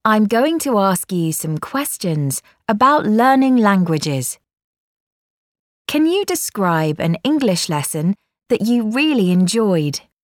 I'm going to ask you some questions about learning languages. Can you describe an English lesson that you really enjoyed?